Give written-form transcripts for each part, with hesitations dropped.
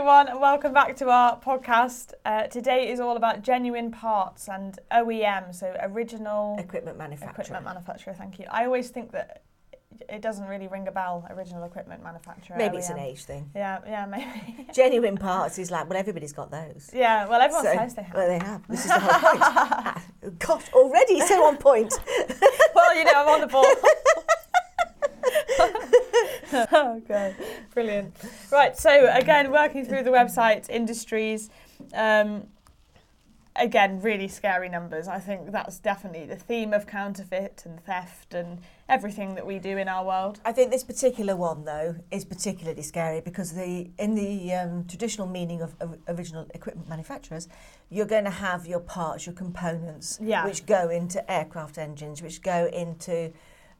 everyone, and welcome back to our podcast. Today is all about genuine parts and OEM, so original equipment manufacturer. Thank you. I always think that it doesn't really ring a bell, original equipment manufacturer. Maybe OEM. It's an age thing. Yeah, maybe. Genuine parts is like, well, everybody's got those. Yeah, well, everyone says they have. Well, they have. This is the whole point. Gosh, already so on point. Well, I'm on the ball. Oh, God. Brilliant. Right, so again, working through the website, industries, again, really scary numbers. I think that's definitely the theme of counterfeit and theft and everything that we do in our world. I think this particular one, though, is particularly scary because in the traditional meaning of original equipment manufacturers, you're going to have your parts, your components, which go into aircraft engines, which go into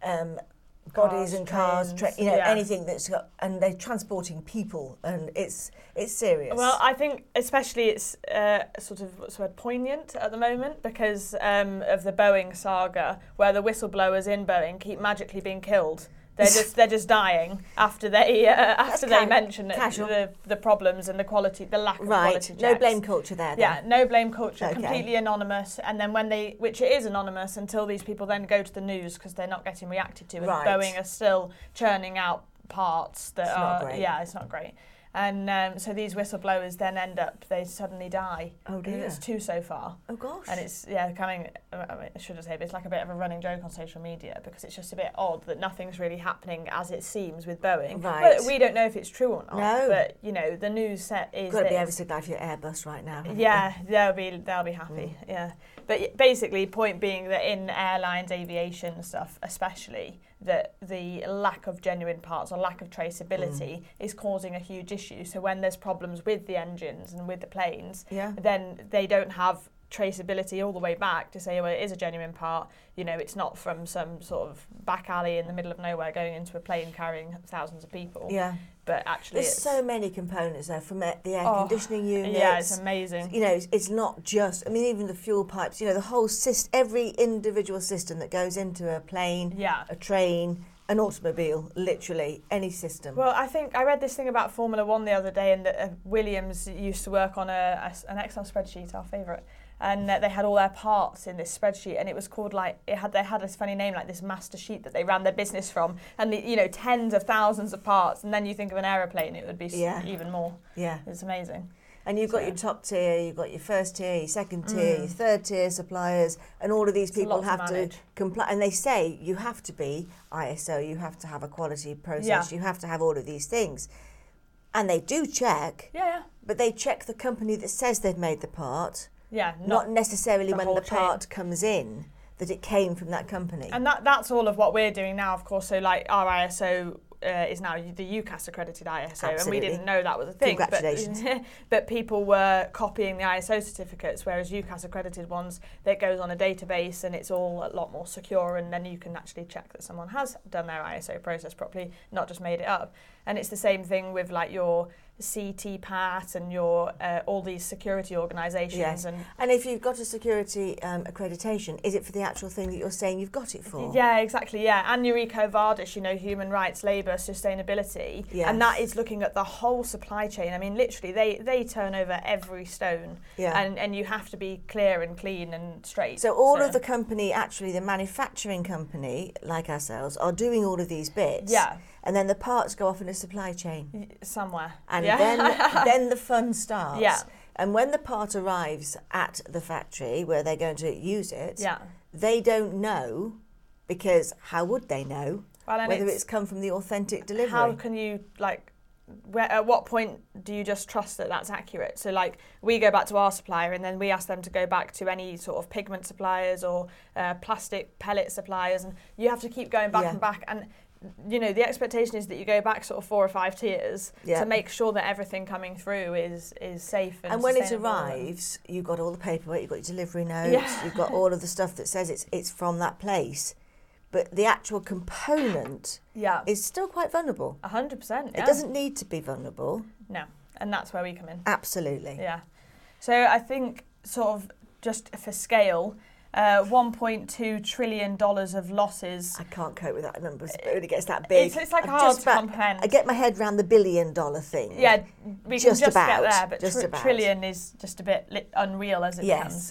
bodies and cars, anything that's got, and they're transporting people, and it's serious. Well, I think especially it's sort of poignant at the moment because of the Boeing saga, where the whistleblowers in Boeing keep magically being killed. They're just dying after they mention the problems and the quality, the lack of quality checks. No blame culture there. Then. Yeah, no blame culture, completely anonymous. And then which it is anonymous until these people then go to the news because they're not getting reacted to. And Boeing are still churning out parts that not great. Yeah, it's not great. And so these whistleblowers then they suddenly die. Oh dear. It's two so far. Oh gosh. And it's coming, I shouldn't say, but it's like a bit of a running joke on social media because it's just a bit odd that nothing's really happening as it seems with Boeing. Right. But we don't know if it's true or not. No. But, the news set is Got to be ever so glad for your Airbus right now. Yeah, they'll be happy, yeah. But basically, point being that in airlines, aviation stuff especially, that the lack of genuine parts or lack of traceability is causing a huge issue. So when there's problems with the engines and with the planes, then they don't have traceability all the way back to say, well, it is a genuine part. It's not from some sort of back alley in the middle of nowhere going into a plane carrying thousands of people. Yeah. But actually there's so many components there, from the air conditioning units. Yeah, it's amazing. It's not just, even the fuel pipes, the whole system, every individual system that goes into a plane, a train, an automobile, literally any system. Well, I think I read this thing about Formula One the other day, and that Williams used to work on an Excel spreadsheet, our favourite, and they had all their parts in this spreadsheet, and it was called they had this funny name, like this master sheet that they ran their business from, and tens of thousands of parts, and then you think of an aeroplane, it would be even more. Yeah, it's amazing. And you've got your top tier, you've got your first tier, your second tier, your third tier suppliers, and all of these people have to comply. And they say you have to be ISO, you have to have a quality process, you have to have all of these things. And they do check, but they check the company that says they've made the part. Yeah, not necessarily when the part comes in, that it came from that company. And that's all of what we're doing now, of course. So like our ISO is now the UCAS accredited ISO. Absolutely. And we didn't know that was a thing. Congratulations. But people were copying the ISO certificates, whereas UCAS accredited ones, that goes on a database and it's all a lot more secure, and then you can actually check that someone has done their ISO process properly, not just made it up. And it's the same thing with like your CTPAT and your all these security organisations. Yes. And if you've got a security accreditation, is it for the actual thing that you're saying you've got it for? Yeah, exactly, yeah. And your EcoVadis, human rights, labour, sustainability. Yes. And that is looking at the whole supply chain. Literally, they turn over every stone. Yeah. And you have to be clear and clean and straight. So all of the company, actually the manufacturing company, like ourselves, are doing all of these bits. Yeah. And then the parts go off in a supply chain. Somewhere. And then the fun starts. Yeah. And when the part arrives at the factory where they're going to use it, they don't know, because how would they know whether it's come from the authentic delivery? How can you, at what point do you just trust that that's accurate? So we go back to our supplier and then we ask them to go back to any sort of pigment suppliers or plastic pellet suppliers, and you have to keep going back and back. And the expectation is that you go back sort of 4 or 5 tiers to make sure that everything coming through is safe and when it arrives, you've got all the paperwork, you've got your delivery notes, you've got all of the stuff that says it's from that place. But the actual component is still quite vulnerable. 100%, It doesn't need to be vulnerable. No, and that's where we come in. Absolutely. Yeah. So I think sort of just for scale, $1.2 trillion of losses. I can't cope with that number when it gets that big. It's like hard to comprehend. I get my head around the $1 billion thing. Yeah, we can just get there, but just trillion is just a bit unreal as it yes. becomes.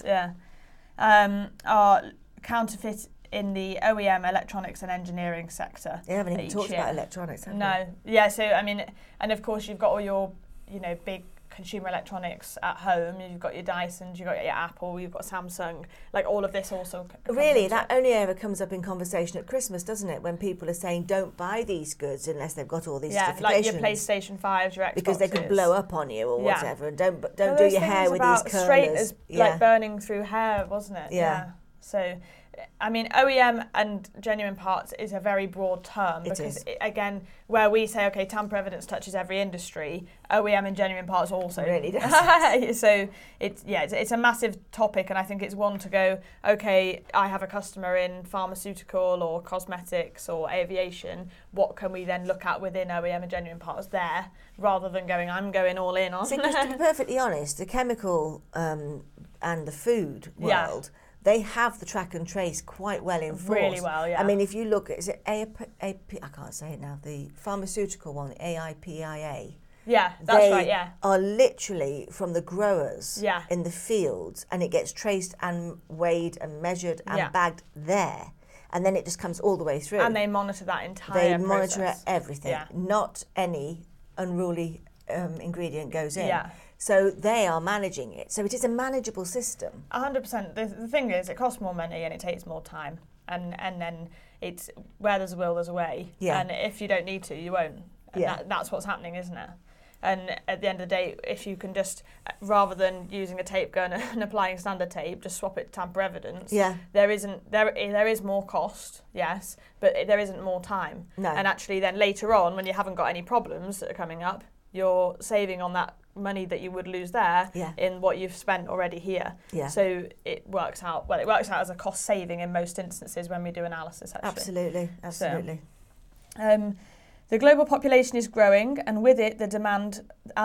Yeah. Our counterfeit in the OEM electronics and engineering sector. You haven't even talked about electronics, have you? No. Yeah, so I mean, and of course you've got all your, big consumer electronics at home. You've got your Dysons, you've got your Apple, you've got Samsung. Like all of this also. Really, that only ever comes up in conversation at Christmas, doesn't it? When people are saying, "Don't buy these goods unless they've got all these certifications." Like your PlayStation 5s, your Xboxes. Because they could blow up on you or whatever. And don't do your hair with these curlers. Straight as like burning through hair, wasn't it? Yeah. So, I mean, OEM and genuine parts is a very broad term because, again, where we say, okay, tamper evidence touches every industry, OEM and genuine parts also. It really does. So, it's a massive topic, and I think it's one to go, okay, I have a customer in pharmaceutical or cosmetics or aviation, what can we then look at within OEM and genuine parts there, rather than going, I'm going all in on. See, to be perfectly honest, the chemical and the food world, they have the track and trace quite well enforced. Really well, yeah. I mean, if you look at, is it I can't say it now, the pharmaceutical one, the AIPIA. Yeah, that's right, yeah. Are literally from the growers in the fields, and it gets traced and weighed and measured and bagged there. And then it just comes all the way through. And they monitor that entire process. They monitor everything. Yeah. Not any unruly ingredient goes in. Yeah. So they are managing it. So it is a manageable system. 100%. The thing is, it costs more money and it takes more time. And then it's where there's a will, there's a way. Yeah. And if you don't need to, you won't. And that's what's happening, isn't it? And at the end of the day, if you can just, rather than using a tape gun and applying standard tape, just swap it to tamper evidence. Yeah. There is more cost, yes, but there isn't more time. No. And actually then later on, when you haven't got any problems that are coming up, you're saving on that money that you would lose there in what you've spent already here. Yeah. So it works out as a cost saving in most instances when we do analysis, actually. Absolutely. So, the global population is growing, and with it, the demand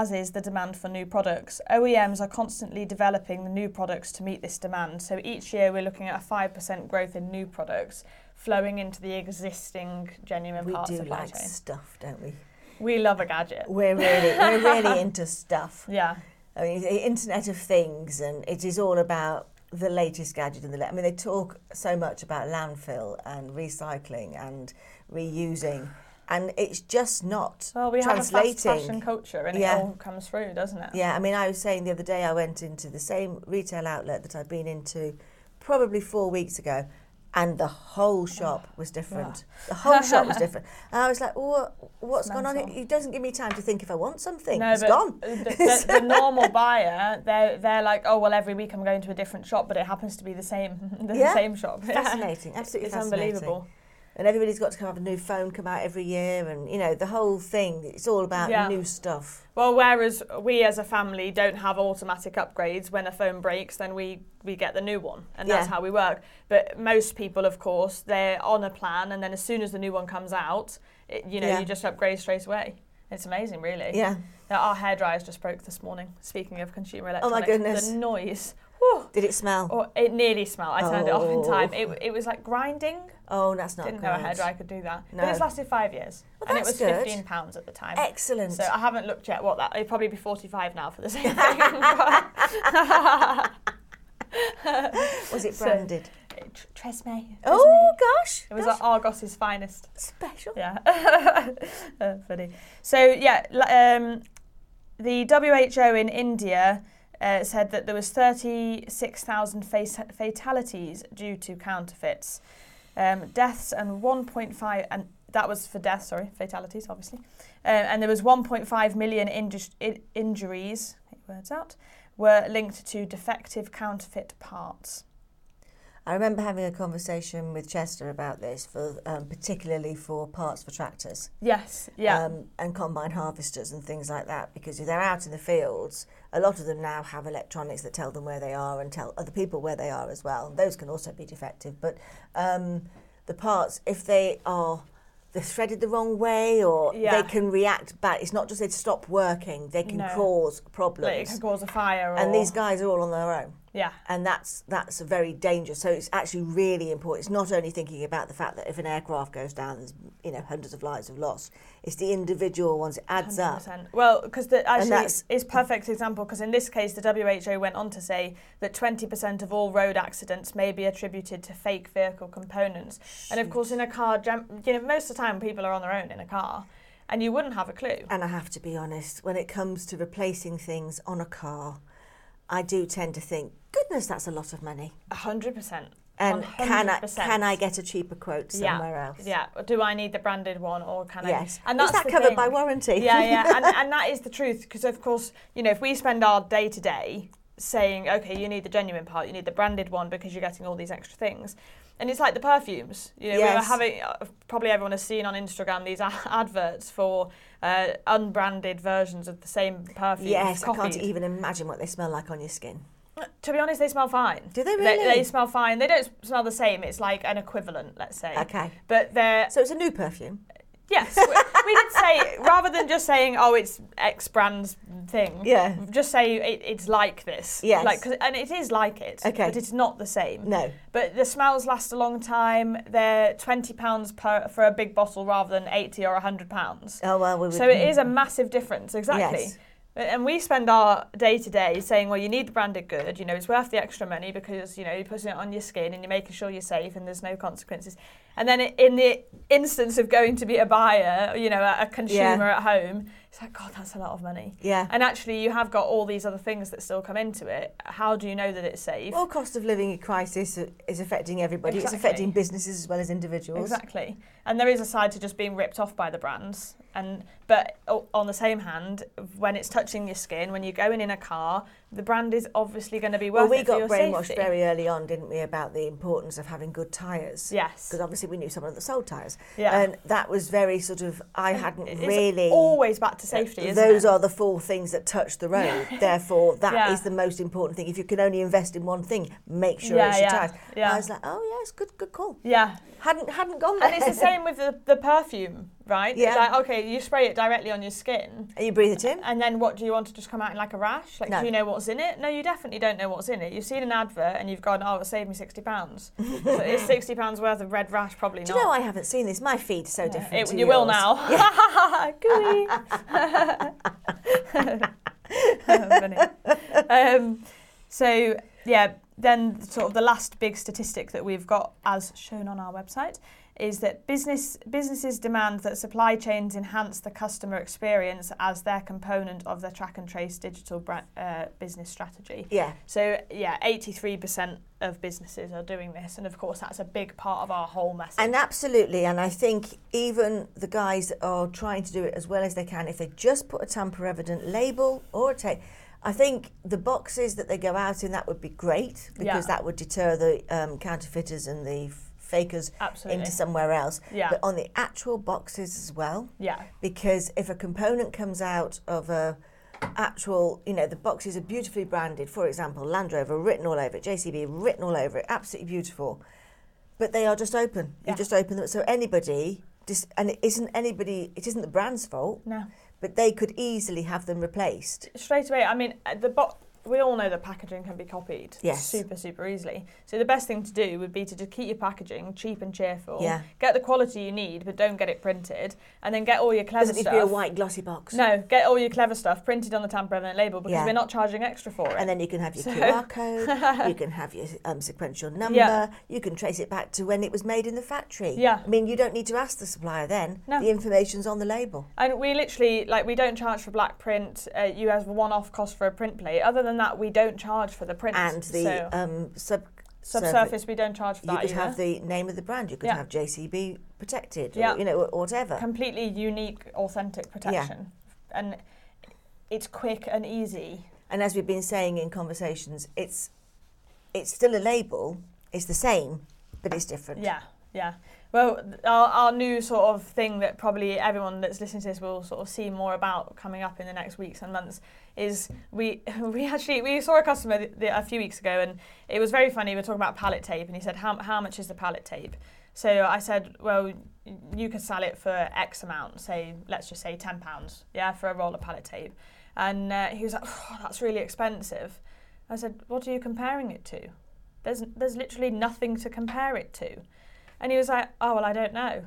for new products. OEMs are constantly developing the new products to meet this demand. So each year we're looking at a 5% growth in new products flowing into the existing genuine parts supply chain. We do like stuff, don't we? We love a gadget. We're really into stuff. Yeah. I mean, the Internet of Things, and it is all about the latest gadget I mean, they talk so much about landfill and recycling and reusing, and it's just not Well, we translating. have a fast fashion culture, and it all comes through, doesn't it? Yeah, I mean, I was saying the other day I went into the same retail outlet that I'd been into probably 4 weeks ago, and the whole shop was different. Yeah. The whole shop was different. And I was like, what's going on here? It doesn't give me time to think if I want something. No, it's gone. The normal buyer, they're like, oh, well, every week I'm going to a different shop, but it happens to be the same same shop. Fascinating, absolutely it's fascinating. Unbelievable. And everybody's got to have a new phone come out every year, and the whole thing, it's all about new stuff. Well, whereas we as a family don't have automatic upgrades, when a phone breaks then we get the new one, and that's how we work. But most people, of course, they're on a plan, and then as soon as the new one comes out, you just upgrade straight away. It's amazing, really. Yeah. Our hairdryers just broke this morning, speaking of consumer electronics. Oh my goodness. The noise. Did it smell? Oh, it nearly smelled. I turned it off in time. It was like grinding. Oh, that's not Didn't good. know a hairdryer could do that. No. But it's lasted 5 years. Well, and it was good. £15 at the time. Excellent. So I haven't looked yet what that... It'd probably be 45 now for the same thing. Was it branded? Tresemme. Oh, gosh. It was like Argos's finest. Special. Yeah. Funny. So, the WHO in India said that there was 36,000 fatalities due to counterfeits. Deaths and 1.5, and that was for deaths, fatalities, obviously. And there was 1.5 million injuries, words out, were linked to defective counterfeit parts. I remember having a conversation with Chester about this, for particularly for parts for tractors. Yes, yeah. And combine harvesters and things like that, because if they're out in the fields, a lot of them now have electronics that tell them where they are and tell other people where they are as well. Those can also be defective, but the parts, if they're threaded the wrong way, or they can react bad. It's not just they stop working; they can cause problems. Like it can cause a fire. And these guys are all on their own. Yeah. And that's very dangerous. So it's actually really important. It's not only thinking about the fact that if an aircraft goes down, there's hundreds of lives of loss. It's the individual ones. It adds 100%. up. Well, because it's perfect example, because in this case the WHO went on to say that 20% of all road accidents may be attributed to fake vehicle components. And of course in a car, most of the time people are on their own in a car and you wouldn't have a clue. And I have to be honest, when it comes to replacing things on a car, I do tend to think, goodness, that's a lot of money. 100%. And 100%. can I get a cheaper quote somewhere else? Yeah. Do I need the branded one, or can yes. I? And that's that covered by warranty? Yeah. and that is the truth, because of course, if we spend our day to day saying, okay, you need the genuine part, you need the branded one because you're getting all these extra things. And it's like the perfumes. We were having, probably everyone has seen on Instagram these adverts for unbranded versions of the same perfume. Yes, copied. I can't even imagine what they smell like on your skin. To be honest, they smell fine. Do they really? They smell fine. They don't smell the same. It's like an equivalent, let's say. Okay. But they're... So it's a new perfume? Yes. We did say, rather than just saying, oh, it's X brand's thing, just say it's like this. Yes. And it is like it, okay. But it's not the same. No. But the smells last a long time. They're £20 for a big bottle rather than £80 or £100. Oh, well, so it is a massive difference, exactly. Yes. And we spend our day-to-day saying, well, you need the branded good, it's worth the extra money because, you're putting it on your skin and you're making sure you're safe and there's no consequences. And then in the instance of going to be a buyer, a consumer at home, it's like, God, that's a lot of money. Yeah. And actually you have got all these other things that still come into it. How do you know that it's safe? Well, cost of living crisis is affecting everybody. Exactly. It's affecting businesses as well as individuals. Exactly. And there is a side to just being ripped off by the brands. But on the same hand, when it's touching your skin, when you're going in a car, the brand is obviously going to be worth it for your safety. We got brainwashed very early on, didn't we, about the importance of having good tyres. Yes. Because obviously we knew someone that sold tyres. Yeah. And that was very sort of, It's always back to safety, isn't it? Those are the 4 things that touch the road. Therefore, that is the most important thing. If you can only invest in one thing, make sure it's your tyres. Yeah. I was like, oh, yes, good call. Yeah. Hadn't gone there. And it's the same with the perfume, right? Yeah. Like, okay, you spray it directly on your skin. And you breathe it in. And then what, do you want to just come out in like a rash? Like, no. Do you know what's in it? No, you definitely don't know what's in it. You've seen an advert and you've gone, oh, it'll save me £60. So it's £60 worth of red rash? Probably not. Do you know, I haven't seen this. My feed's so different to You yours. will now. Funny. So, yeah, then sort of the last big statistic that we've got, as shown on our website, is that businesses demand that supply chains enhance the customer experience as their component of their track and trace digital business strategy. Yeah. So, 83% of businesses are doing this, and of course that's a big part of our whole message. And absolutely, and I think even the guys that are trying to do it as well as they can, if they just put a tamper-evident label or a tape, I think the boxes that they go out in, that would be great, because that would deter the counterfeiters and the fakers into somewhere else. Yeah. But on the actual boxes as well. Yeah. Because if a component comes out of a actual, the boxes are beautifully branded, for example, Land Rover written all over it, JCB written all over it, absolutely beautiful. But they are just open. You just open them. So anybody, and it isn't the brand's fault. No. But they could easily have them replaced. Straight away. I mean, we all know that packaging can be copied super, super easily. So the best thing to do would be to just keep your packaging cheap and cheerful. Yeah. Get the quality you need, but don't get it printed. And then get all your clever stuff. Doesn't need to be a white glossy box. No, get all your clever stuff printed on the tamper-evident label, because we're not charging extra for it. And then you can have your QR code, you can have your sequential number, you can trace it back to when it was made in the factory. Yeah. I mean, you don't need to ask the supplier then. No. The information's on the label. And we literally, we don't charge for black print. You have a one-off cost for a print plate. Other than that, we don't charge for the print. And the subsurface, we don't charge for that. You could have the name of the brand. You could have JCB protected, or whatever. Completely unique, authentic protection, and it's quick and easy. And as we've been saying in conversations, it's still a label. It's the same, but it's different. Yeah. Well, our new sort of thing that probably everyone that's listening to this will sort of see more about coming up in the next weeks and months is we saw a customer a few weeks ago, and it was very funny. We were talking about pallet tape, and he said, how much is the pallet tape? So I said, well, you could sell it for X amount, let's just say £10, for a roll of pallet tape. And he was like, oh, that's really expensive. I said, what are you comparing it to? There's literally nothing to compare it to. And he was like, oh, well, I don't know.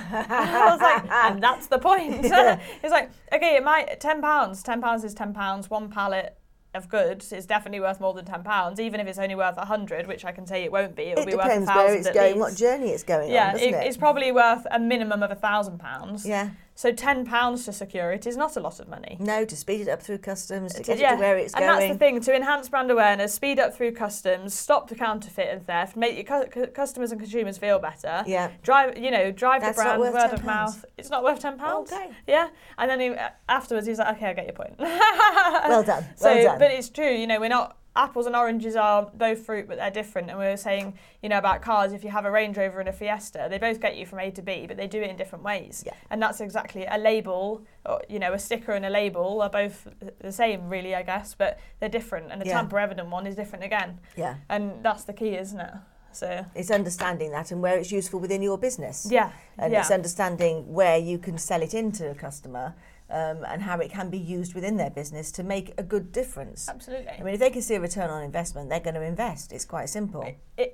I was like, and that's the point. He's like, okay, it might, £10 is £10, one pallet of goods is definitely worth more than £10, even if it's only worth 100, which I can say it won't be. It'll be worth 1,000 at least. It depends where it's going, least. what journey it's going on, doesn't it? It's probably worth a minimum of £1,000. Yeah. So £10 to secure it is not a lot of money. No, to speed it up through customs, to get it to where it's going. And that's the thing, to enhance brand awareness, speed up through customs, stop the counterfeit and theft, make your customers and consumers feel better. Yeah. Drive the brand, word of mouth. It's not worth £10. Okay. Yeah. And then afterwards he's like, okay, I get your point. Well done. Well done. But it's true, we're not. Apples and oranges are both fruit, but they're different. And we were saying, about cars, if you have a Range Rover and a Fiesta, they both get you from A to B, but they do it in different ways. Yeah. And that's exactly a label, or, a sticker and a label are both the same, really, I guess, but they're different. And a tamper evident one is different again. Yeah. And that's the key, isn't it? So it's understanding that and where it's useful within your business. Yeah. And it's understanding where you can sell it into a customer. And how it can be used within their business to make a good difference. Absolutely. I mean, if they can see a return on investment, they're going to invest. It's quite simple.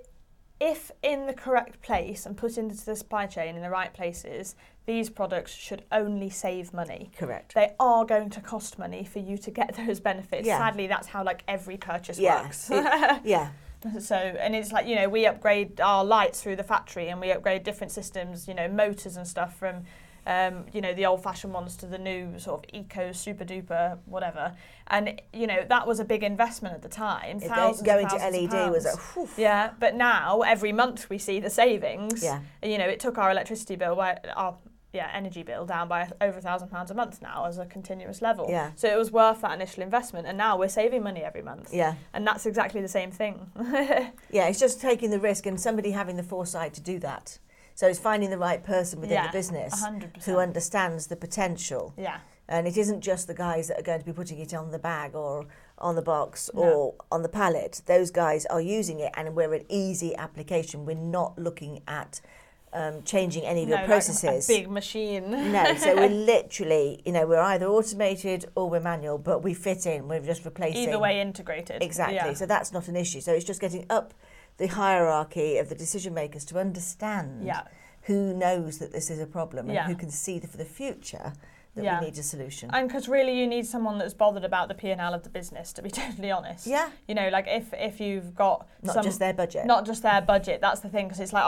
If in the correct place and put into the supply chain in the right places, these products should only save money. Correct. They are going to cost money for you to get those benefits. Yeah. Sadly, that's how every purchase works. Yeah. So, and it's we upgrade our lights through the factory and we upgrade different systems, motors and stuff from the old-fashioned ones to the new sort of eco, super-duper, whatever. And, that was a big investment at the time. Going to LED was a... Whew. Yeah, but now, every month we see the savings. Yeah. It took our electricity bill, energy bill down by over £1,000 a month now as a continuous level. Yeah. So it was worth that initial investment. And now we're saving money every month. Yeah. And that's exactly the same thing. Yeah, it's just taking the risk and somebody having the foresight to do that. So it's finding the right person within the business 100%. Who understands the potential. Yeah. And it isn't just the guys that are going to be putting it on the bag or on the box or on the pallet. Those guys are using it and we're an easy application. We're not looking at changing any of your processes. Like a big machine. No, so we're literally, we're either automated or we're manual, but we fit in. We're just replacing. Either way integrated. Exactly. Yeah. So that's not an issue. So it's just getting up the hierarchy of the decision makers to understand who knows that this is a problem and who can see for the future that we need a solution. And because really you need someone that's bothered about the P&L of the business, to be totally honest. Yeah. If you've got Not just their budget. Not just their budget, that's the thing, because it's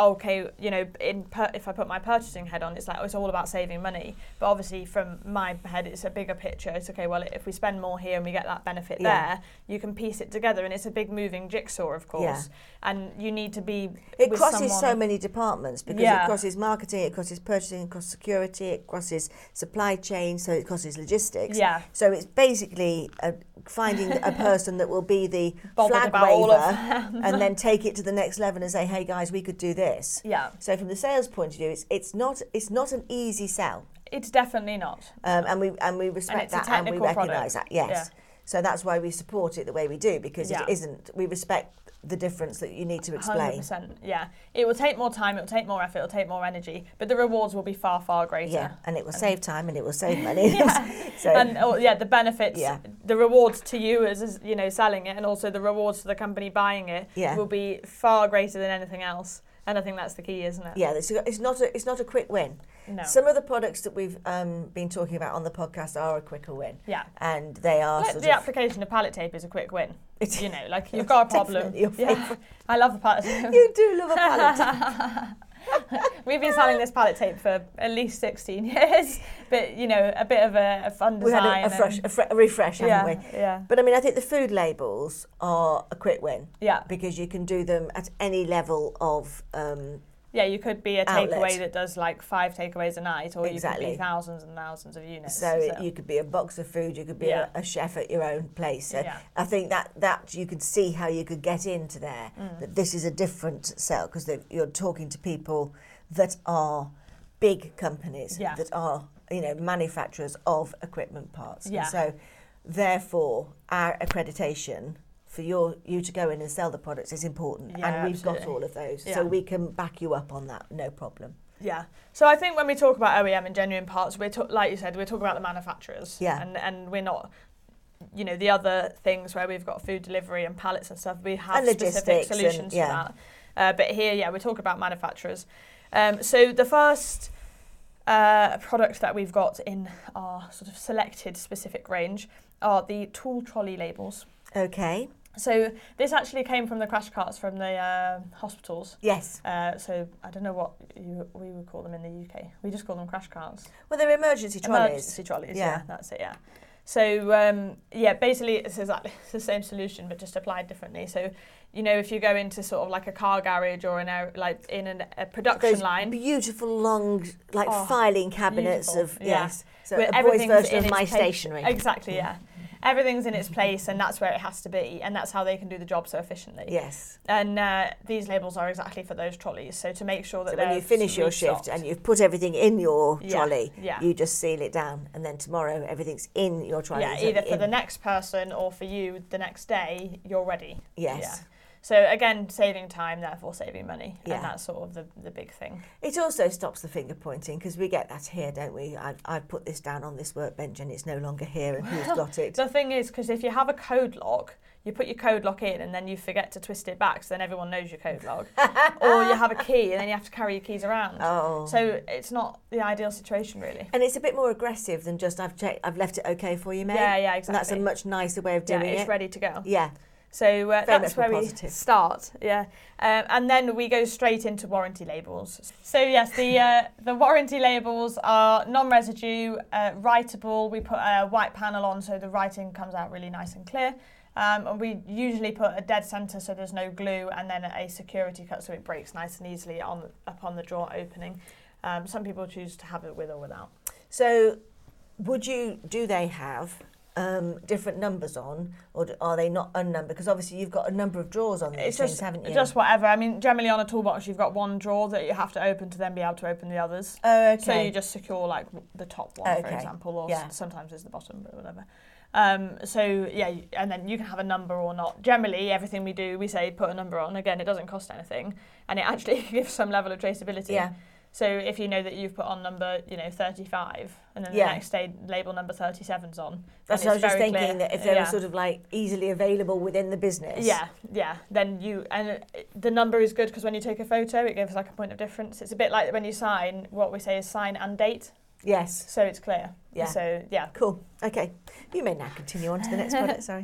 if I put my purchasing head on, it's it's all about saving money. But obviously from my head, it's a bigger picture. It's okay, well, if we spend more here and we get that benefit there, you can piece it together, and it's a big moving jigsaw, of course. Yeah. And you need to be It crosses so many departments because it crosses marketing, it crosses purchasing, it crosses security, it crosses supply chain, so it crosses logistics. Yeah. So it's basically finding a person that will be the bothered flag waver and then take it to the next level and say, hey guys, we could do this. Yeah. So from the sales point of view, it's not an easy sell. It's definitely not. And we respect that and we recognise that. Yes. Yeah. So that's why we support it the way we do, because it isn't. We respect the difference that you need to explain. 100%, yeah. It will take more time, it will take more effort, it will take more energy, but the rewards will be far, far greater. Yeah, and it will save time and it will save money. The benefits, the rewards to you as selling it, and also the rewards to the company buying it will be far greater than anything else. And I think that's the key, isn't it? Yeah, it's not a quick win. No. Some of the products that we've been talking about on the podcast are a quicker win. Yeah. And they are the application of pallet tape is a quick win. You've got a problem. Your favourite. I love the pallet tape. You do love a pallet tape. We've been selling this pallet tape for at least 16 years, but a bit of a fun design. We had a refresh, haven't we? Yeah. But I mean, I think the food labels are a quick win. Yeah. Because you can do them at any level of you could be a outlet. takeaway that does 5 takeaways a night, or you could be thousands and thousands of units. So you could be a box of food, you could be a chef at your own place. So I think that you could see how you could get into there, that this is a different sell, because you're talking to people that are big companies, that are manufacturers of equipment parts. Yeah. And so therefore our accreditation for you to go in and sell the products is important, and we've got all of those, so we can back you up on that, no problem. Yeah. So I think when we talk about OEM and genuine parts, like you said, we're talking about the manufacturers. Yeah. And we're not you know, the other things where we've got food delivery and pallets and stuff, we have and specific solutions for that. But here, we're talking about manufacturers. So the first product that we've got in our sort of selected specific range are the tool trolley labels. Okay. So this actually came from the crash carts from the hospitals. Yes. So I don't know what we would call them in the UK. We just call them crash carts. Well, they're emergency trolleys. Emergency trolleys, yeah, that's it, yeah. So basically it's exactly the same solution but just applied differently. So, you know, if you go into sort of like a car garage or a production line, beautiful long filing cabinets of yes. So with a boy's version of My Stationery. Exactly, yeah. Everything's in its place and that's where it has to be, and that's how they can do the job so efficiently. Yes. And these labels are exactly for those trolleys. So to make sure that when you finish your shift and you've put everything in your trolley, yeah. you just seal it down, and then tomorrow everything's in your trolley. Yeah, either for the next person or for you the next day, you're ready. Yes. Yeah. So again, saving time, therefore saving money, and that's sort of the big thing. It also stops the finger pointing, because we get that here, don't we? I've put this down on this workbench and it's no longer here, and who's got it? The thing is, because if you have a code lock, you put your code lock in and then you forget to twist it back, so then everyone knows your code lock. Or you have a key and then you have to carry your keys around. Oh. So it's not the ideal situation, really. And it's a bit more aggressive than just I've left it okay for you, mate. Yeah, exactly. And that's a much nicer way of doing it. Yeah, it's ready to go. Yeah. So that's where we start, and then we go straight into warranty labels. So yes, the warranty labels are non-residue, writable. We put a white panel on so the writing comes out really nice and clear. And we usually put a dead centre so there's no glue, and then a security cut so it breaks nice and easily upon the drawer opening. Some people choose to have it with or without. So do they have different numbers on, or are they not unnumbered? Because obviously you've got a number of drawers on these things, haven't you? Just whatever. I mean, generally on a toolbox you've got one drawer that you have to open to then be able to open the others. Oh, okay. So you just secure like the top one, for example, or sometimes it's the bottom, but whatever. And then you can have a number or not. Generally, everything we do, we say put a number on. Again, it doesn't cost anything, and it actually gives some level of traceability. Yeah. So if you know that you've put on number, 35, and then the next day label number 37's on. That's what I was just thinking, clear. That if they were sort of like easily available within the business. Yeah. Then the number is good because when you take a photo, it gives like a point of difference. It's a bit like when you sign, what we say is sign and date. Yes. So it's clear. Yeah. So, yeah. Cool. Okay. You may now continue on to the next product, sorry.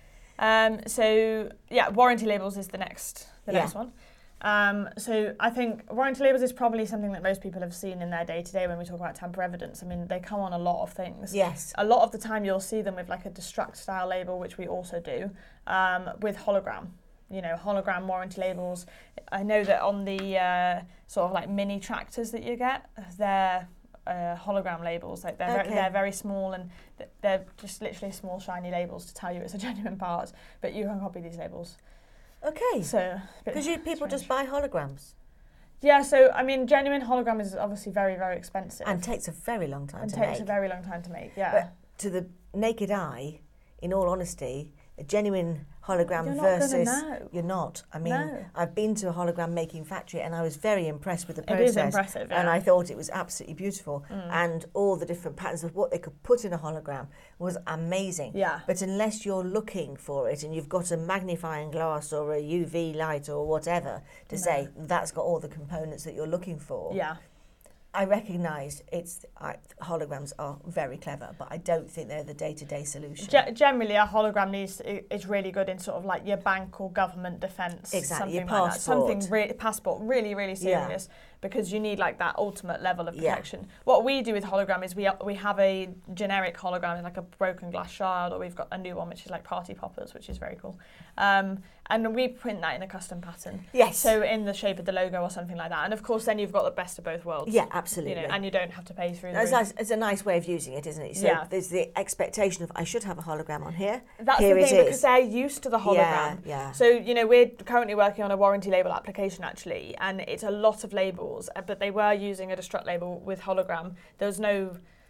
Warranty labels is the next one. So I think warranty labels is probably something that most people have seen in their day-to-day when we talk about tamper evidence. I mean, they come on a lot of things. Yes. A lot of the time you'll see them with like a destruct style label, which we also do, with hologram. Hologram warranty labels. I know that on the sort of like mini tractors that you get, they're hologram labels. Like they're very small, and they're just literally small shiny labels to tell you it's a genuine part, but you can copy these labels. Okay. So because people just buy holograms. Yeah, so I mean, genuine hologram is obviously very, very expensive and takes a very long time to make. Yeah. But to the naked eye, in all honesty, a genuine hologram you're not. I mean, I've been to a hologram making factory and I was very impressed with the process. It is impressive, and I thought it was absolutely beautiful. And all the different patterns of what they could put in a hologram was amazing. Yeah. But unless you're looking for it and you've got a magnifying glass or a UV light or whatever to say that's got all the components that you're looking for. Yeah. I recognise holograms are very clever, but I don't think they're the day-to-day solution. Generally, a hologram is really good in sort of like your bank or government defence. Exactly, something your passport. Like that. Passport, really, really serious, because you need like that ultimate level of protection. Yeah. What we do with hologram is we have a generic hologram, like a broken glass shard, or we've got a new one which is like party poppers, which is very cool. And we print that in a custom pattern. Yes. So in the shape of the logo or something like that. And of course, then you've got the best of both worlds. Yeah, absolutely. And you don't have to pay through the roof. Nice, it's a nice way of using it, isn't it? So there's the expectation of I should have a hologram on here. That's here the thing, because they're used to the hologram. Yeah. So, we're currently working on a warranty label application actually, and it's a lot of labels, but they were using a destruct label with hologram. There was no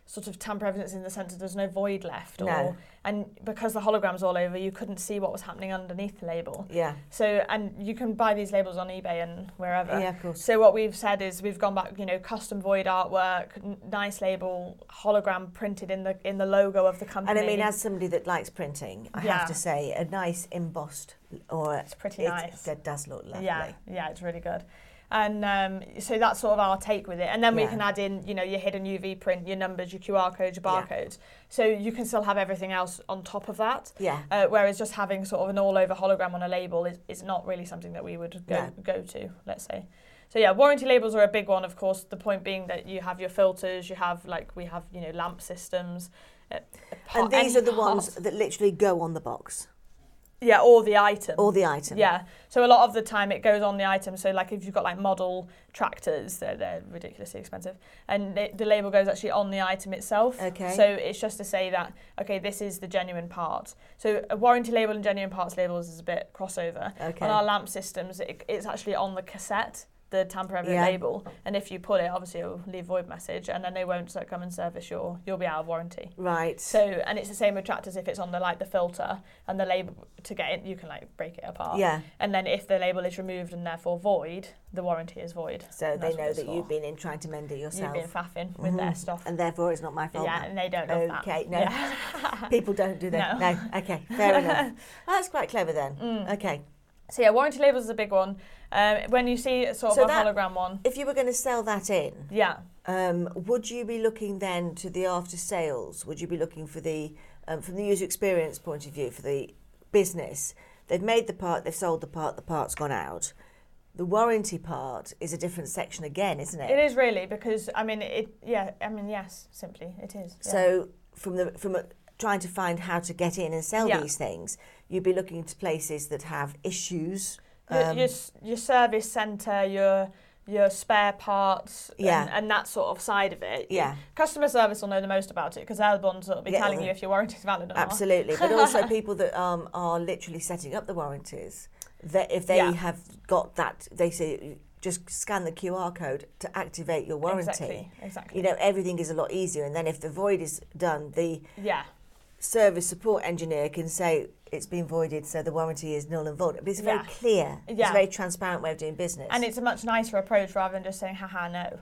sort of tamper evidence in the sense that there's no void left. No. And because the hologram's all over, you couldn't see what was happening underneath the label. Yeah. So, and you can buy these labels on eBay and wherever. Yeah, of course. So what we've said is we've gone back, custom void artwork, nice label, hologram printed in the logo of the company. And I mean, as somebody that likes printing, I have to say, a nice embossed it's pretty nice. It does look lovely. Yeah, it's really good. And so that's sort of our take with it. And then we can add in, your hidden UV print, your numbers, your QR codes, your barcodes. So you can still have everything else on top of that. Yeah. Whereas just having sort of an all-over hologram on a label is not really something that we would go to, let's say. So yeah, warranty labels are a big one, of course. The point being that you have your filters, you have we have lamp systems. And these are the ones that literally go on the box. Yeah, or the item. Or the item. Yeah. So a lot of the time it goes on the item. So like if you've got like model tractors, they're ridiculously expensive. And the label goes actually on the item itself. Okay. So it's just to say that, okay, this is the genuine part. So a warranty label and genuine parts labels is a bit crossover. Okay. On our lamp systems, it's actually on the cassette, the tamper evident label, and if you pull it, obviously it'll leave void message, and then they won't come and service you'll be out of warranty. Right. So, and it's the same with tractors. If it's on the filter and the label, to get it, you can break it apart. Yeah. And then if the label is removed and therefore void, the warranty is void. So they know that you've been in trying to mend it yourself. You've been faffing with their stuff. And therefore it's not my fault. Yeah, and they don't love that. Okay, no. Yeah. People don't do that. No. Okay, fair enough. That's quite clever then. Okay. So yeah, warranty labels is a big one. When you see sort of a hologram one. If you were going to sell that in, would you be looking then to the after sales? Would you be looking for the, from the user experience point of view, for the business? They've made the part, they've sold the part's gone out. The warranty part is a different section again, isn't it? It is really, because yes, simply it is. Yeah. So from trying to find how to get in and sell these things, you'd be looking to places that have issues. Your service centre, your spare parts, and that sort of side of it. Yeah. Customer service will know the most about it, because they're the ones that will be telling you if your warranty is valid or not. Absolutely, but also people that are literally setting up the warranties. That if they have got that, they say just scan the QR code to activate your warranty. Exactly. Everything is a lot easier, and then if the void is done, the service support engineer can say it's been voided, so the warranty is null and void. But it's very clear. It's a very transparent way of doing business. And it's a much nicer approach rather than just saying, haha, no.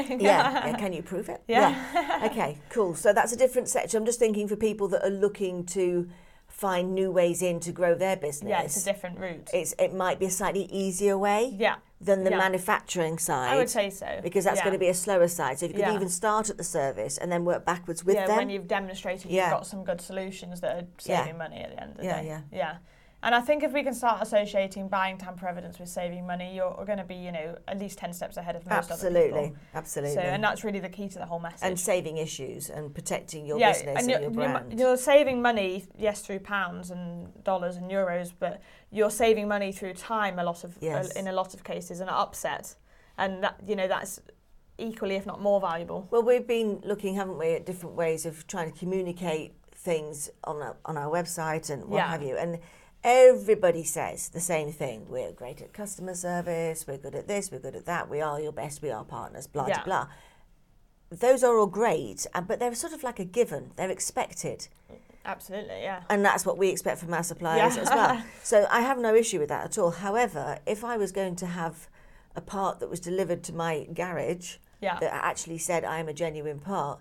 Can you prove it? Yeah. Okay, cool. So that's a different section. I'm just thinking for people that are looking to find new ways in to grow their business. Yeah, it's a different route. It might be a slightly easier way than the manufacturing side. I would say so. Because that's going to be a slower side. So if you could even start at the service and then work backwards with them. Yeah, when you've demonstrated you've got some good solutions that are saving money at the end of the day. Yeah. And I think if we can start associating buying tamper evidence with saving money, you're going to be, at least 10 steps ahead of most other people. Absolutely. So, and that's really the key to the whole message. And saving issues and protecting your business and your brand. You're saving money, yes, through pounds and dollars and euros, but you're saving money through time in a lot of cases, and upset. And that, that's equally, if not more valuable. Well, we've been looking, haven't we, at different ways of trying to communicate things on our website and what have you. And everybody says the same thing. We're great at customer service, we're good at this, we're good at that, we are your best, we are partners, blah, blah, blah. Those are all great, but they're sort of like a given. They're expected. Absolutely, yeah. And that's what we expect from our suppliers as well. So I have no issue with that at all. However, if I was going to have a part that was delivered to my garage that actually said I am a genuine part,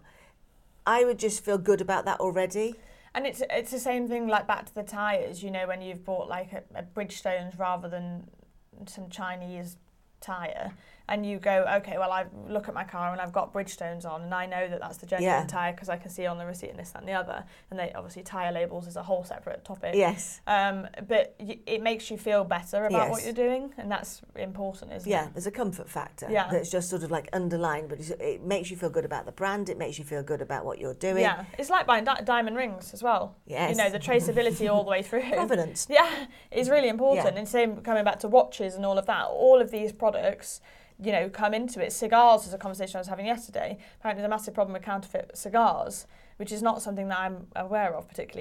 I would just feel good about that already. And it's the same thing like back to the tyres, when you've bought like a Bridgestones rather than some Chinese tyre, and you go, okay, well, I look at my car and I've got Bridgestones on, and I know that that's the genuine tyre because I can see on the receipt and this, that and the other. And they obviously, tyre labels is a whole separate topic. Yes. But it makes you feel better about what you're doing, and that's important, isn't it? Yeah, there's a comfort factor that's just sort of like underlined, but it makes you feel good about the brand, it makes you feel good about what you're doing. Yeah, it's like buying diamond rings as well. Yes. The traceability all the way through. Provenance. Yeah, is really important. And same coming back to watches and all of that, all of these products come into it. Cigars is a conversation I was having yesterday. Apparently there's a massive problem with counterfeit cigars, which is not something that I'm aware of particularly, but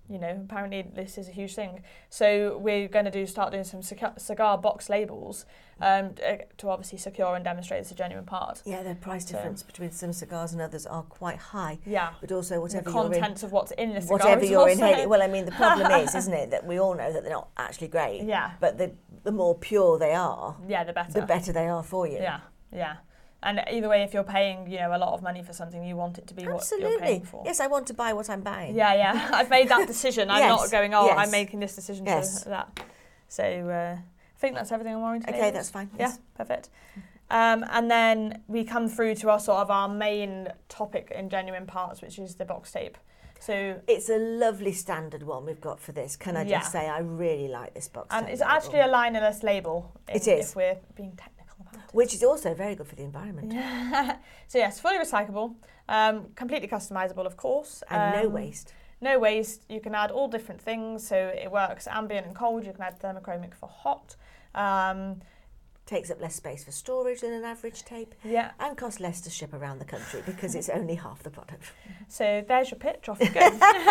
apparently this is a huge thing. So we're going to start doing some cigar box labels to obviously secure and demonstrate it's a genuine part. Yeah, the price difference between some cigars and others are quite high. Yeah. But also whatever the contents of what's in the cigar. Whatever you're inhaling. Well, I mean, the problem is, isn't it, that we all know that they're not actually great. Yeah. But the more pure they are, the better. The better they are for you. Yeah, yeah. And either way, if you're paying, a lot of money for something, you want it to be what you're paying for. Yes, I want to buy what I'm buying. Yeah. I've made that decision. I'm not going, I'm making this decision for that. So I think that's everything on warranty. Okay, that's fine. Yes. Yeah, perfect. And then we come through to our main topic in genuine parts, which is the box tape. So it's a lovely standard one we've got for this. Can I just say I really like this box tape. And it's actually a linerless label. It is. If we're being technical. Which is also very good for the environment. So yes, fully recyclable, completely customisable, of course. And no waste. No waste. You can add all different things, so it works ambient and cold. You can add thermochromic for hot. Takes up less space for storage than an average tape. Yeah. And costs less to ship around the country because it's only half the product. So there's your pitch, off you go.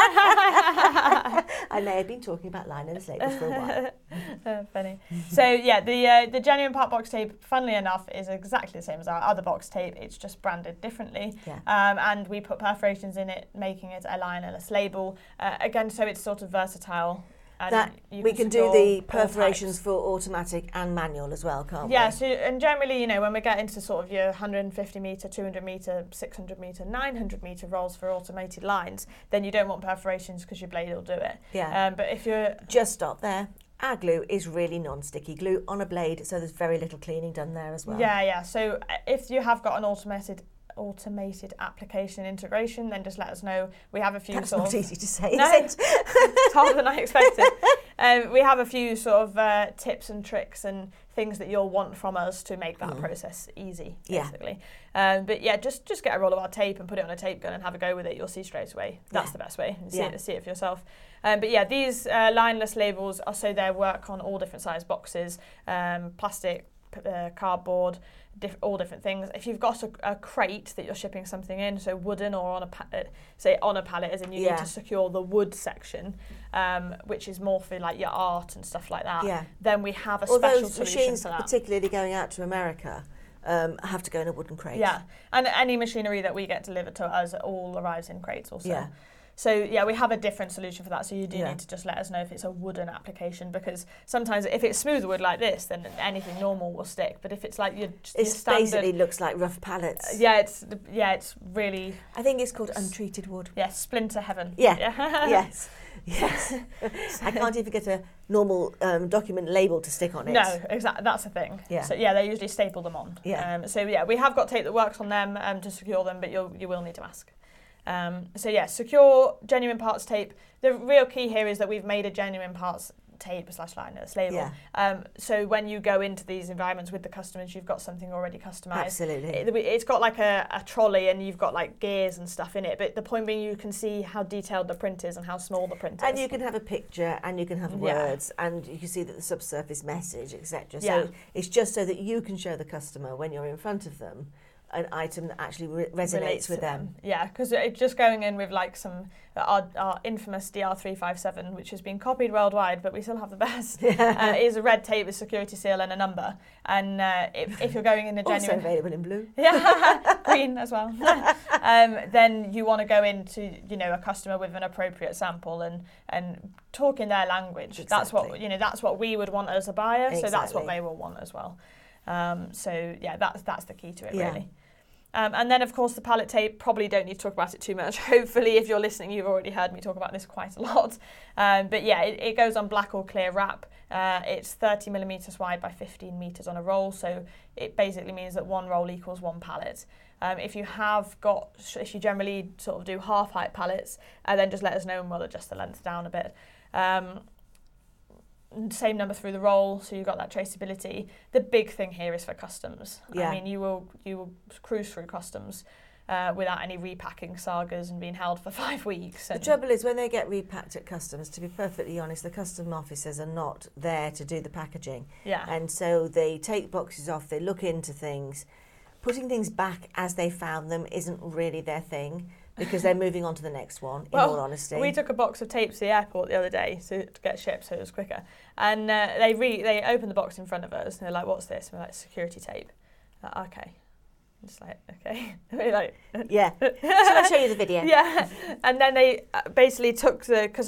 I may have been talking about linerless labels for a while. Funny. So yeah, the genuine part box tape, funnily enough, is exactly the same as our other box tape. It's just branded differently. Yeah. And we put perforations in it, making it a linerless label. Again, so it's sort of versatile. That we can do the perforations for automatic and manual as well, can't we? Yeah, so and generally, when we get into sort of your 150 metre, 200 metre, 600 metre, 900 metre rolls for automated lines, then you don't want perforations because your blade will do it. Yeah. But if you're... Just stop there. Our glue is really non-sticky glue on a blade, so there's very little cleaning done there as well. Yeah. So if you have got an automated application integration, then just let us know. We have a few That's not easy to say, no, is it? It's harder than I expected. We have a few sort of tips and tricks and things that you'll want from us to make that process easy, basically. But yeah, just get a roll of our tape and put it on a tape gun and have a go with it. You'll see straight away. That's the best way. See it for yourself. But yeah, these lineless labels are so they work on all different size boxes, plastic, cardboard, all different things. If you've got a crate that you're shipping something in, so wooden or on a pallet, as in you need to secure the wood section, which is more for like your art and stuff like that. Yeah. Then we have a special solution for that. Particularly going out to America, have to go in a wooden crate. Yeah, and any machinery that we get delivered to us all arrives in crates also. Yeah. So yeah, we have a different solution for that. So you do need to just let us know if it's a wooden application, because sometimes if it's smooth wood like this, then anything normal will stick. But if it's like your standard, basically looks like rough pallets. Yeah, it's really. I think it's called untreated wood. Yes, splinter heaven. Yeah. Yes. I can't even get a normal document label to stick on it. No, exactly. That's the thing. Yeah. So yeah, they usually staple them on. Yeah. So yeah, we have got tape that works on them to secure them, but you will need to ask. So yeah, secure genuine parts tape. The real key here is that we've made a genuine parts tape / linerless label. Yeah. So when you go into these environments with the customers, you've got something already customized. Absolutely. It's got like a trolley and you've got like gears and stuff in it. But the point being, you can see how detailed the print is and how small the print is. And you can have a picture and you can have words and you can see that the subsurface message, etc. So it's just so that you can show the customer when you're in front of them an item that actually resonates with them. Yeah, because it's just going in with like some our infamous DR357, which has been copied worldwide, but we still have the best. Is a red tape with security seal and a number. And if you're going in a genuine, also available in blue, green as well, then you want to go into a customer with an appropriate sample and talk in their language. Exactly. That's what we would want as a buyer. Exactly. So that's what they will want as well. So yeah, that's the key to it really. And then, of course, the pallet tape, probably don't need to talk about it too much. Hopefully, if you're listening, you've already heard me talk about this quite a lot. But yeah, it goes on black or clear wrap. It's 30 millimetres wide by 15 metres on a roll. So it basically means that one roll equals one pallet. If you generally sort of do half height pallets, then just let us know and we'll adjust the length down a bit. Same number through the roll, so you've got that traceability. The big thing here is for customs. Yeah. I mean, you will cruise through customs without any repacking sagas and being held for 5 weeks. The trouble is, when they get repacked at customs, to be perfectly honest, the custom officers are not there to do the packaging. Yeah. And so they take boxes off, they look into things. Putting things back as they found them isn't really their thing. because they're moving on to the next one, in all honesty. We took a box of tape to the airport the other day to get shipped so it was quicker. And they opened the box in front of us and they're like, what's this? And we're like, security tape. Like, okay. I'm just like, okay. We're like, yeah. Shall I show you the video? Yeah. And then they basically took because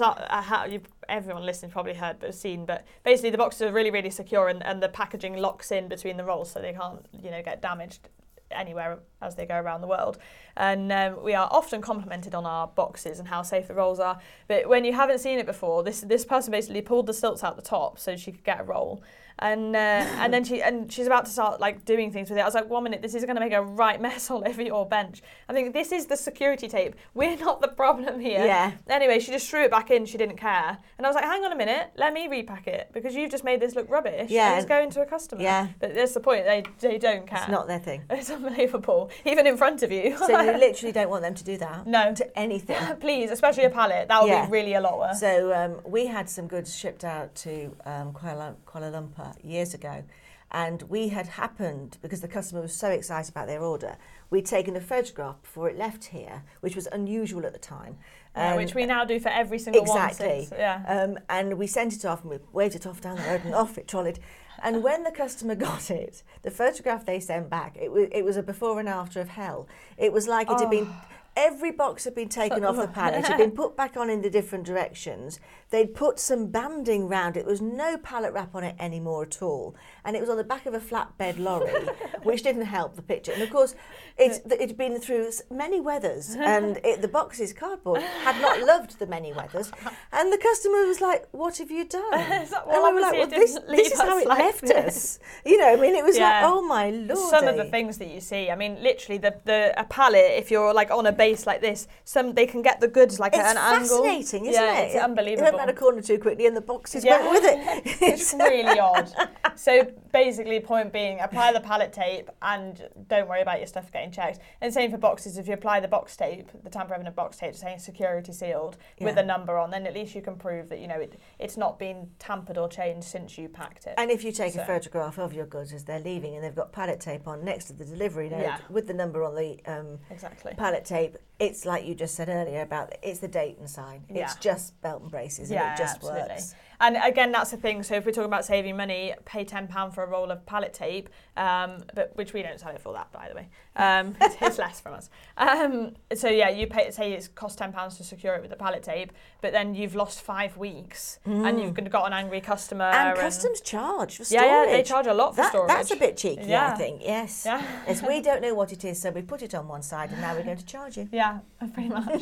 everyone listening probably heard but seen, but basically the boxes are really, really secure and the packaging locks in between the rolls so they can't, get damaged anywhere as they go around the world. And we are often complimented on our boxes and how safe the rolls are. But when you haven't seen it before, this person basically pulled the silts out the top so she could get a roll. And then she's about to start doing things with it. I was like, 1 minute, this is going to make a right mess all over your bench. I think this is the security tape. We're not the problem here. Yeah. Anyway, she just threw it back in. She didn't care. And I was like, hang on a minute, let me repack it because you've just made this look rubbish. Yeah. And it's going to a customer. Yeah. But that's the point. They don't care. It's not their thing. It's unbelievable. Even in front of you. So you literally don't want them to do that? No. To anything? Please, especially a pallet. That would be really a lot worse. So we had some goods shipped out to Kuala Lumpur years ago. And we had happened, because the customer was so excited about their order, we'd taken a photograph before it left here, which was unusual at the time. Which we now do for every single one. Since, and we sent it off and we waved it off down the road and off it trolleyed. And when the customer got it, the photograph they sent back, it was a before and after of hell. It was like it had been... Every box had been taken off the pallet. It had been put back on in the different directions. They'd put some banding round it. There was no pallet wrap on it anymore at all. And it was on the back of a flatbed lorry, which didn't help the picture. And of course, it'd been through many weathers. And the box's cardboard had not loved the many weathers. And the customer was like, what have you done? And I was like, well, this is how it left us. It was like, oh my Lord. Some of the things that you see, literally a pallet, if you're on a base like this, they can get the goods at an angle. It's fascinating, isn't it? It's unbelievable. You went around a corner too quickly and the boxes went with it. It's really odd. So basically, point being, apply the pallet tape and don't worry about your stuff getting checked. And same for boxes. If you apply the box tape, the tamper-evident box tape saying security sealed with a number on, then at least you can prove that it's not been tampered or changed since you packed it. And if you take a photograph of your goods as they're leaving and they've got pallet tape on next to the delivery note with the number on the pallet tape, it's like you just said earlier about it's the date and sign. It's just belt and braces and it just works. And again, that's the thing. So if we're talking about saving money, pay £10 for a roll of pallet tape, but which we don't sell it for that, by the way. It's less from us. So yeah, you pay. Say it costs £10 to secure it with the pallet tape, but then you've lost 5 weeks, and you've got an angry customer. And customs charge for storage. Yeah, they charge a lot for storage. That's a bit cheeky, I think. Yes. Yeah. Yes, we don't know what it is, so we put it on one side, and now we're going to charge you. Yeah, pretty much.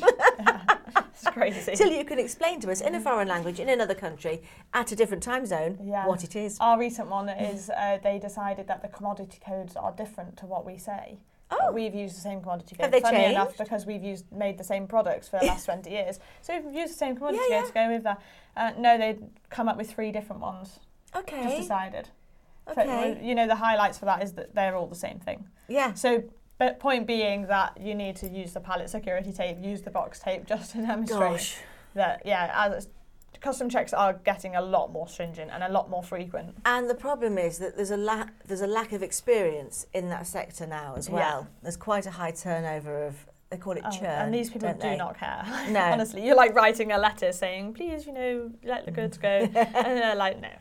It's crazy. Till you can explain to us in a foreign language, in another country, at a different time zone, what it is. Our recent one is they decided that the commodity codes are different to what we say. Oh. We've used the same commodity code. Have they changed? Enough, because we've made the same products for the last 20 years. So we've used the same commodity code to go with that. No, they'd come up with 3 different ones. Okay. Just decided. Okay. So, the highlights for that is that they're all the same thing. Yeah. So, but point being that you need to use the pallet security tape, use the box tape just to demonstrate that, as custom checks are getting a lot more stringent and a lot more frequent. And the problem is that there's a lack of experience in that sector now as well. Yeah. There's quite a high turnover of, they call it churn. And these people do not care. No. Honestly, you're like writing a letter saying, please, let the goods go. And they're like, no.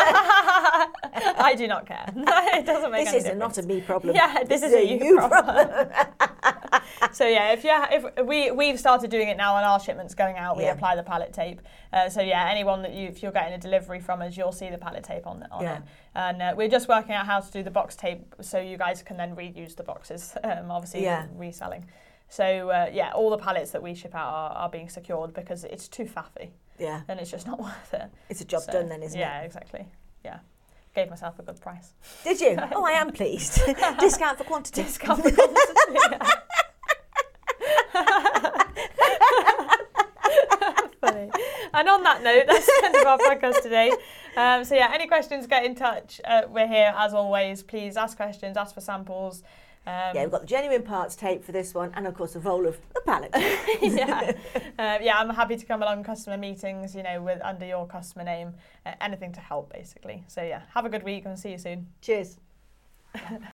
I do not care. It doesn't make any difference. This is not a me problem. Yeah, this is a you problem. So yeah, if we've started doing it now on our shipments going out, we apply the pallet tape. So yeah, anyone that if you're getting a delivery from us, you'll see the pallet tape on it. And we're just working out how to do the box tape so you guys can then reuse the boxes. Obviously reselling. So all the pallets that we ship out are being secured because it's too faffy. Yeah. And it's just not worth it. It's a job done then, isn't it? Yeah, exactly. Yeah. Gave myself a good price. Did you? Oh, I am pleased. Discount for quantity. Discount for quantity. Funny. And on that note, that's the end of our podcast today. So yeah, any questions, get in touch. We're here as always. Please ask questions, ask for samples. We've got the genuine parts tape for this one, and of course the roll of the pallet. I'm happy to come along customer meetings, with under your customer name, anything to help basically. So yeah, have a good week and see you soon. Cheers.